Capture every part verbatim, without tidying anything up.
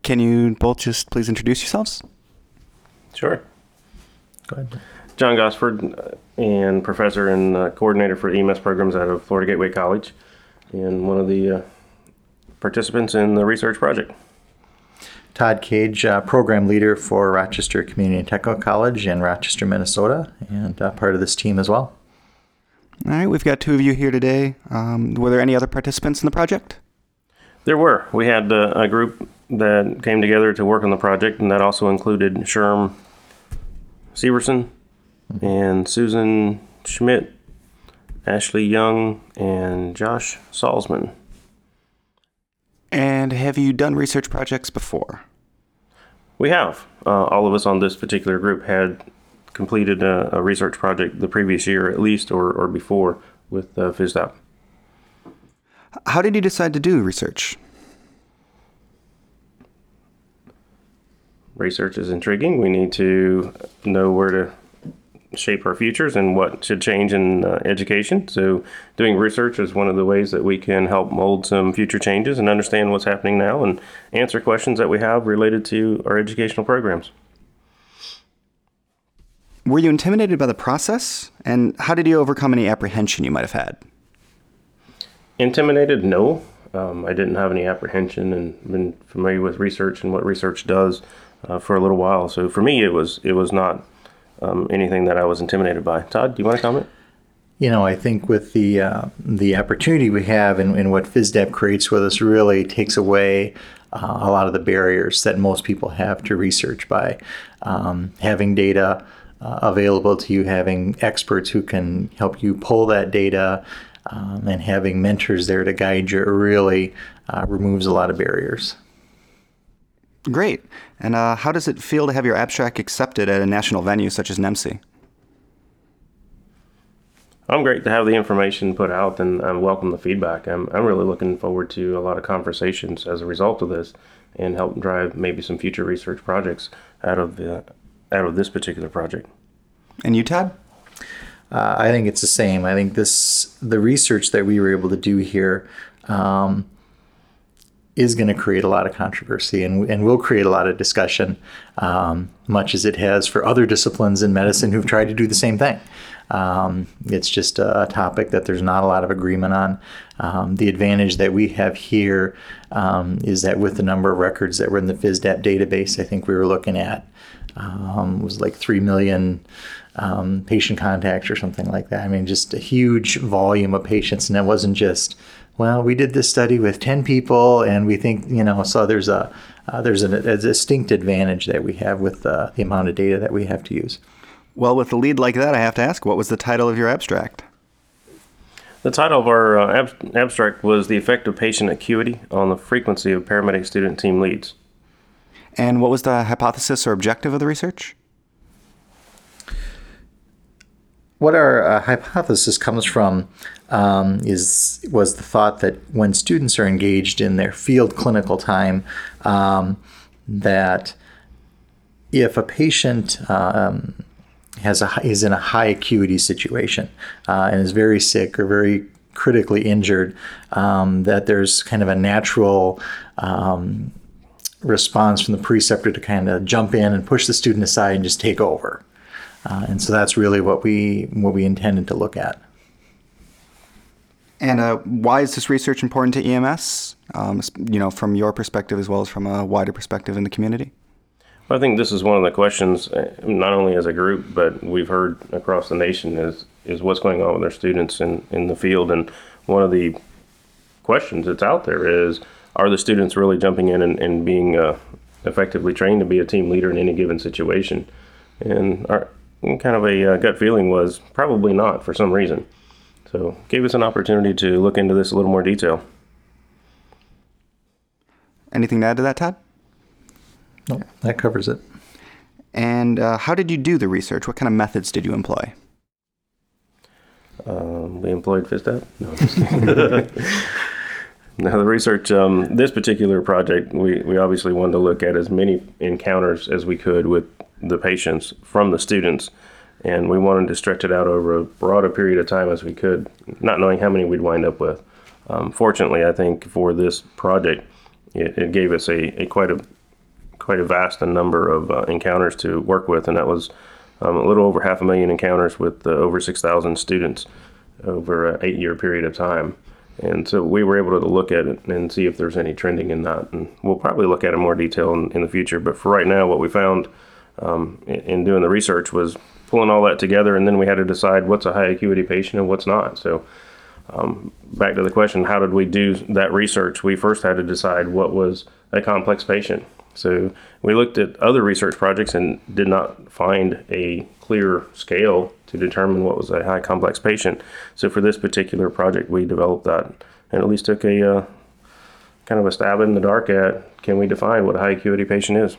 can you both just please introduce yourselves? Sure. Go ahead. John Gosford, uh, and professor and uh, coordinator for E M S programs out of Florida Gateway College, and one of the uh, participants in the research project. Todd Cage, uh, program leader for Rochester Community and Technical College in Rochester, Minnesota, and uh, part of this team as well. All right, we've got two of you here today. Um, were there any other participants in the project? There were. We had uh, a group that came together to work on the project, and that also included Sherm Severson and Susan Schmidt, Ashley Young, and Josh Salzman. And have you done research projects before? We have. Uh, all of us on this particular group had completed a, a research project the previous year at least, or, or before, with uh, FISDAP. How did you decide to do research? Research is intriguing. We need to know where to shape our futures and what should change in uh, education. So doing research is one of the ways that we can help mold some future changes and understand what's happening now and answer questions that we have related to our educational programs. Were you intimidated by the process? And how did you overcome any apprehension you might have had? Intimidated? No. Um, I didn't have any apprehension and been familiar with research and what research does uh, for a little while. So for me, it was it was not um, anything that I was intimidated by. Todd, do you want to comment? You know, I think with the uh, the opportunity we have and, and what FISDAP creates with us really takes away uh, a lot of the barriers that most people have to research by um, having data uh, available to you, having experts who can help you pull that data, um, and having mentors there to guide you really uh, removes a lot of barriers. Great. And uh, how does it feel to have your abstract accepted at a national venue such as NEMC? I'm great to have the information put out, and I welcome the feedback. I'm I'm really looking forward to a lot of conversations as a result of this, and help drive maybe some future research projects out of the out of this particular project. And you, Todd? Uh, I think it's the same. I think this the research that we were able to do here um, is going to create a lot of controversy and, and will create a lot of discussion, um, much as it has for other disciplines in medicine who've tried to do the same thing. Um, it's just a, a topic that there's not a lot of agreement on. Um, the advantage that we have here um, is that with the number of records that were in the FISDAP database, I think we were looking at um, was like three million um, patient contacts or something like that. I mean, just a huge volume of patients, and it wasn't just, well, we did this study with ten people, and we think, you know, so there's a uh, there's a, a distinct advantage that we have with uh, the amount of data that we have to use. Well, with a lead like that, I have to ask, what was the title of your abstract? The title of our uh, ab- abstract was The Effect of Patient Acuity on the Frequency of Paramedic Student Team Leads. And what was the hypothesis or objective of the research? What our uh, hypothesis comes from um, is was the thought that when students are engaged in their field clinical time, um, that if a patient um, has a is in a high acuity situation uh, and is very sick or very critically injured, um, that there's kind of a natural um, response from the preceptor to kind of jump in and push the student aside and just take over. Uh, and so that's really what we what we intended to look at. And uh, why is this research important to E M S? Um, you know, from your perspective as well as from a wider perspective in the community. I think this is one of the questions, not only as a group, but we've heard across the nation, is is what's going on with our students in, in the field. And one of the questions that's out there is, are the students really jumping in and, and being uh, effectively trained to be a team leader in any given situation? And our kind of a uh, gut feeling was probably not for some reason. So it gave us an opportunity to look into this a little more detail. Anything to add to that, Todd? No, that covers it. And uh, how did you do the research? What kind of methods did you employ? Um, we employed FISDAP. No, just kidding. Now, the research, um, this particular project, we, we obviously wanted to look at as many encounters as we could with the patients from the students, and we wanted to stretch it out over a broader period of time as we could, not knowing how many we'd wind up with. Um, fortunately, I think for this project, it, it gave us a, a quite a quite a vast number of uh, encounters to work with, and that was um, a little over half a million encounters with uh, over six thousand students over an eight-year period of time. And so we were able to look at it and see if there's any trending in that. And we'll probably look at it in more detail in, in the future. But for right now, what we found um, in, in doing the research was pulling all that together, and then we had to decide what's a high acuity patient and what's not. So um, back to the question, how did we do that research? We first had to decide what was a complex patient. So we looked at other research projects and did not find a clear scale to determine what was a high complex patient. So for this particular project, we developed that and at least took a uh, kind of a stab in the dark at, can we define what a high acuity patient is?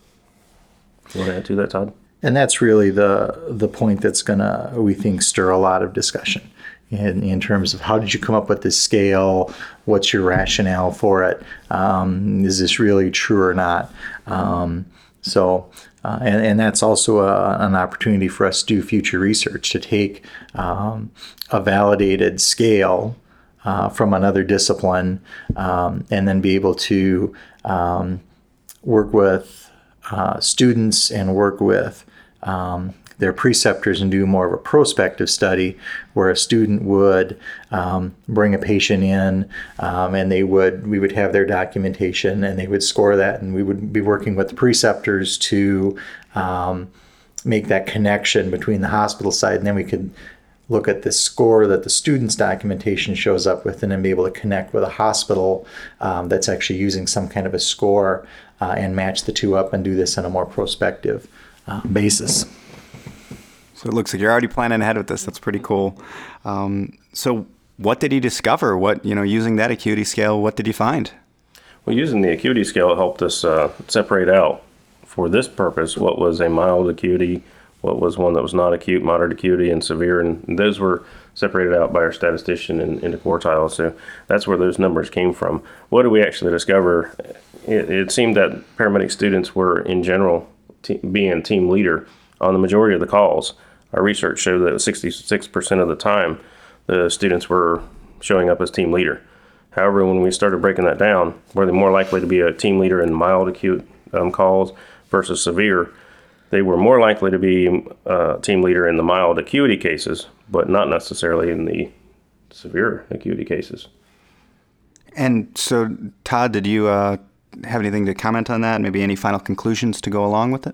You want to add to that, Todd? And that's really the the point that's going to, we think, stir a lot of discussion in, in terms of how did you come up with this scale? What's your rationale for it? Um, is this really true or not? Um, so, uh, and, and that's also a, an opportunity for us to do future research, to take um, a validated scale uh, from another discipline um, and then be able to um, work with uh, students and work with um, their preceptors and do more of a prospective study where a student would um, bring a patient in um, and they would we would have their documentation and they would score that, and we would be working with the preceptors to um, make that connection between the hospital side, and then we could look at the score that the student's documentation shows up with and then be able to connect with a hospital um, that's actually using some kind of a score uh, and match the two up and do this on a more prospective uh, basis. So it looks like you're already planning ahead with this. That's pretty cool. Um, so what did you discover? What, you know, using that acuity scale, what did you find? Well, using the acuity scale, it helped us uh, separate out for this purpose what was a mild acuity, what was one that was not acute, moderate acuity, and severe. And those were separated out by our statistician in, into quartiles. So that's where those numbers came from. What did we actually discover? It, it seemed that paramedic students were, in general, te- being team leader on the majority of the calls. Our research showed that sixty-six percent of the time, the students were showing up as team leader. However, when we started breaking that down, were they more likely to be a team leader in mild acute um, calls versus severe? They were more likely to be a uh, team leader in the mild acuity cases, but not necessarily in the severe acuity cases. And so, Todd, did you uh, have anything to comment on that? Maybe any final conclusions to go along with it?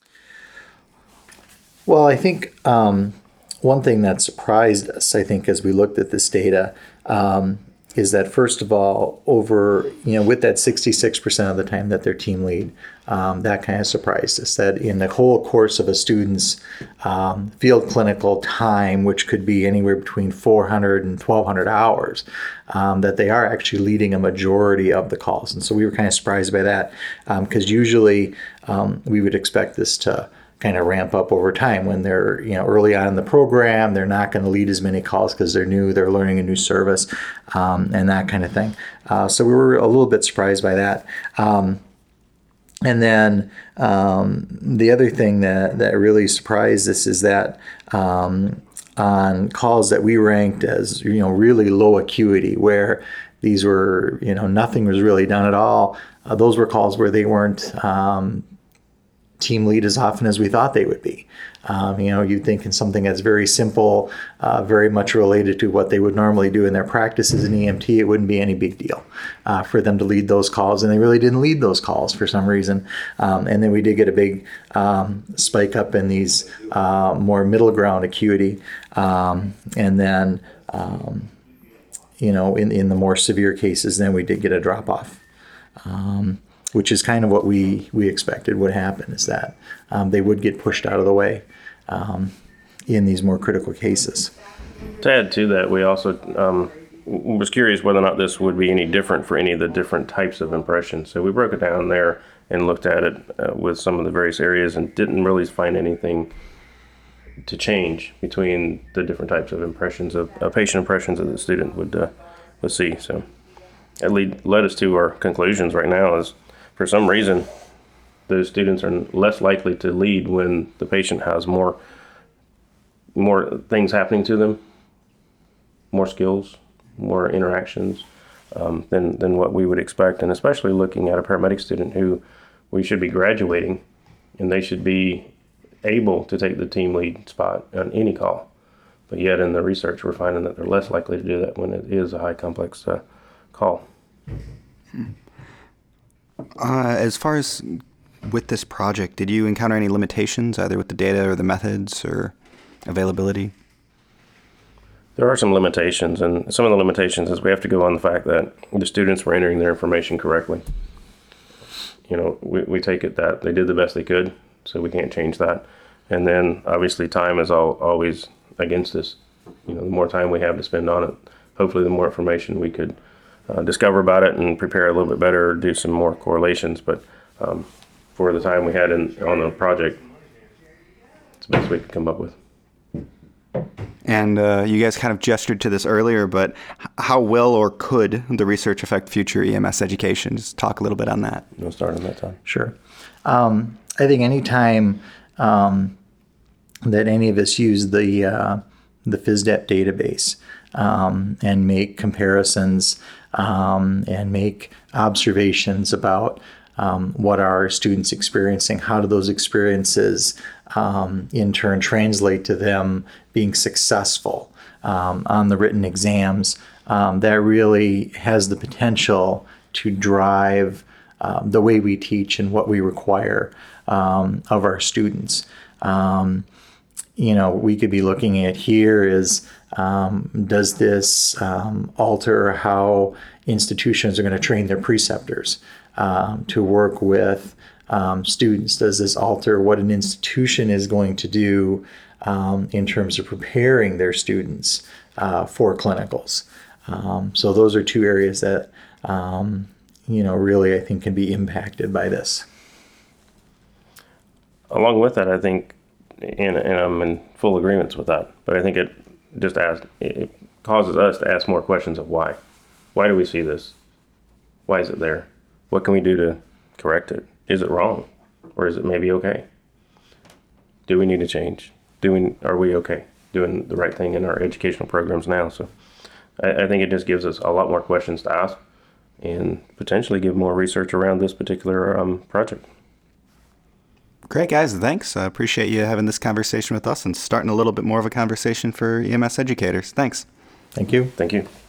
Well, I think um, one thing that surprised us, I think, as we looked at this data, um, is that first of all, over, you know, with that sixty-six percent of the time that they're team lead, um, that kind of surprised us, that in the whole course of a student's um, field clinical time, which could be anywhere between four hundred and twelve hundred hours, um, that they are actually leading a majority of the calls. And so we were kind of surprised by that, because um, usually um, we would expect this to kind of ramp up over time. When they're, you know, early on in the program, they're not going to lead as many calls because they're new, they're learning a new service, um, and that kind of thing. Uh, so we were a little bit surprised by that. Um, and then um, the other thing that, that really surprised us is that um, on calls that we ranked as, you know, really low acuity, where these were, you know, nothing was really done at all, uh, those were calls where they weren't um, team lead as often as we thought they would be. Um, you know, you'd think in something that's very simple, uh, very much related to what they would normally do in their practice as an E M T, it wouldn't be any big deal uh, for them to lead those calls. And they really didn't lead those calls for some reason. Um, and then we did get a big um, spike up in these uh, more middle ground acuity. Um, and then, um, you know, in, in the more severe cases, then we did get a drop off. Um, which is kind of what we, we expected would happen, is that um, they would get pushed out of the way um, in these more critical cases. To add to that, we also um, was curious whether or not this would be any different for any of the different types of impressions. So we broke it down there and looked at it uh, with some of the various areas and didn't really find anything to change between the different types of impressions of uh, patient impressions that the student would, uh, would see. So it lead, led us to our conclusions right now is, for some reason, those students are less likely to lead when the patient has more more things happening to them, more skills, more interactions um, than, than what we would expect. And especially looking at a paramedic student who we should be graduating, and they should be able to take the team lead spot on any call. But yet in the research, we're finding that they're less likely to do that when it is a high complex uh, call. Uh, as far as with this project, did you encounter any limitations, either with the data or the methods or availability? There are some limitations, and some of the limitations is we have to go on the fact that the students were entering their information correctly. You know, we, we take it that they did the best they could, so we can't change that. And then obviously time is all, always against us. You know, the more time we have to spend on it, hopefully the more information we could uh, discover about it and prepare a little bit better, do some more correlations. But um, for the time we had in, on the project, it's the best we could come up with. And uh, you guys kind of gestured to this earlier, but how will or could the research affect future E M S education? Just talk a little bit on that. We'll start on that time. Sure. Um, I think anytime um, that any of us use the uh, the FISDEP database um, and make comparisons um, and make observations about um, what are our students experiencing, how do those experiences um, in turn translate to them being successful um, on the written exams, um, that really has the potential to drive um, the way we teach and what we require um, of our students. Um, you know, we could be looking at here is, um, does this um, alter how institutions are going to train their preceptors um, to work with um, students? Does this alter what an institution is going to do um, in terms of preparing their students uh, for clinicals? Um, so those are two areas that, um, you know, really I think can be impacted by this. Along with that, I think, and, and I'm in full agreement with that, but I think it just asks, it causes us to ask more questions of why. Why do we see this? Why is it there? What can we do to correct it? Is it wrong? Or is it maybe okay? Do we need to change? Do we, are we okay doing the right thing in our educational programs now? So I, I think it just gives us a lot more questions to ask and potentially give more research around this particular um, project. Great, guys. Thanks. I appreciate you having this conversation with us and starting a little bit more of a conversation for E M S educators. Thanks. Thank you. Thank you.